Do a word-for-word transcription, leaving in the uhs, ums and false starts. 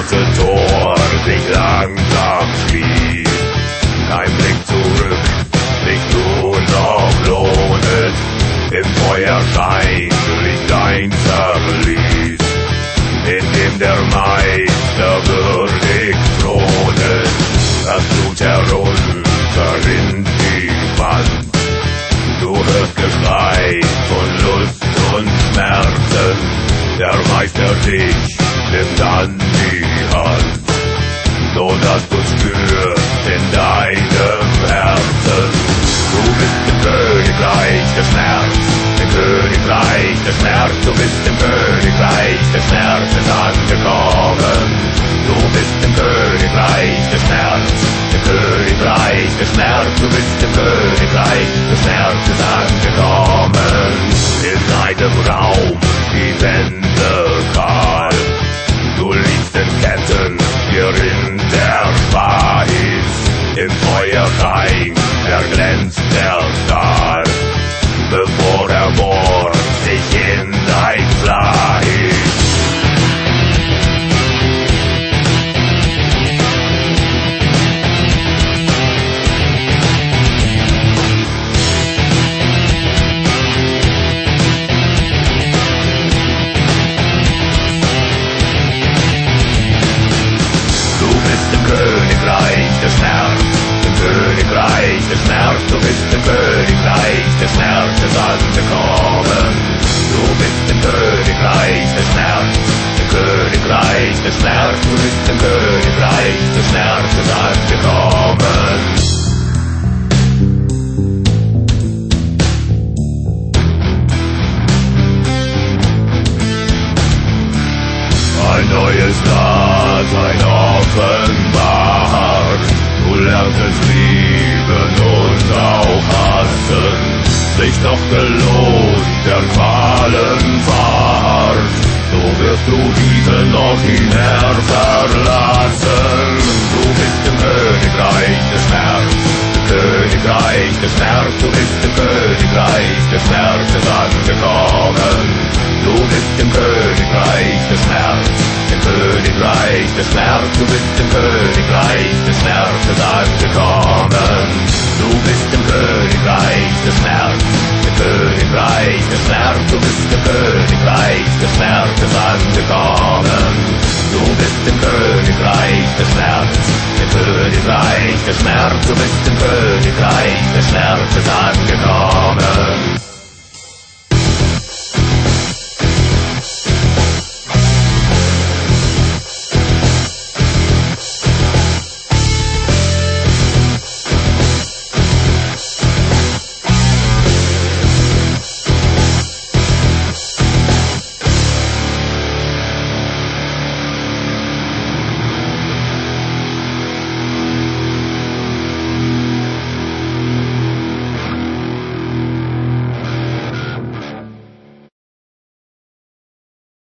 große Tor sich langsam schließt. Kein Blick zurück, sich nur noch lohnet. Im Feuerschein liegt ein Verlies, in dem der Meister würdig thronet. Das Blut herunter in die Wand. Du hörst Geschrei von Lust und Schmerzen. Der Meister dich nimmt an die Hand, so dass du spürst in deinem Herzen. Du bist im Königreich der Schmerz, im Königreich der Schmerz. Du bist im Königreich der Schmerzes angekommen. Du bist im Königreich der Schmerz, im Königreich der Schmerz. Du bist im Königreich der Schmerzes angekommen. In einem Raum die Wände kahl. Du liegst in Ketten, hierin der Schweiß. Im Feuerschein erglänzt der Stahl, bevor er bohrt sich in dein Fleisch. Königreich der Schmerz, im Königreich der Schmerz. Du bist im Königreich der Schmerzes angekommen. Du bist im Königreich der Schmerz, im Königreich der Schmerz. Du bist im Königreich der Schmerzes angekommen. Ein neues Dasein offenbart. Du lernst lieben und auch hassen. Sich doch gelohnt der Qualen Fahrt. So wirst du diese noch mehr verlassen. Du bist im Königreich der Schmerz, im Königreich der Schmerz. Du bist im Königreich der Schmerzes angekommen. Du bist im Königreich der Schmerz, im Königreich der Schmerz. Du bist im Königreich des Schmerzes angekommen. Du bist im Königreich des Schmerz, im Königreich des Schmerz. Du bist im Königreich des Schmerzes angekommen. Du bist im Königreich des Schmerz, im Königreich des Schmerz. Du bist im Königreich des Schmerzes angekommen.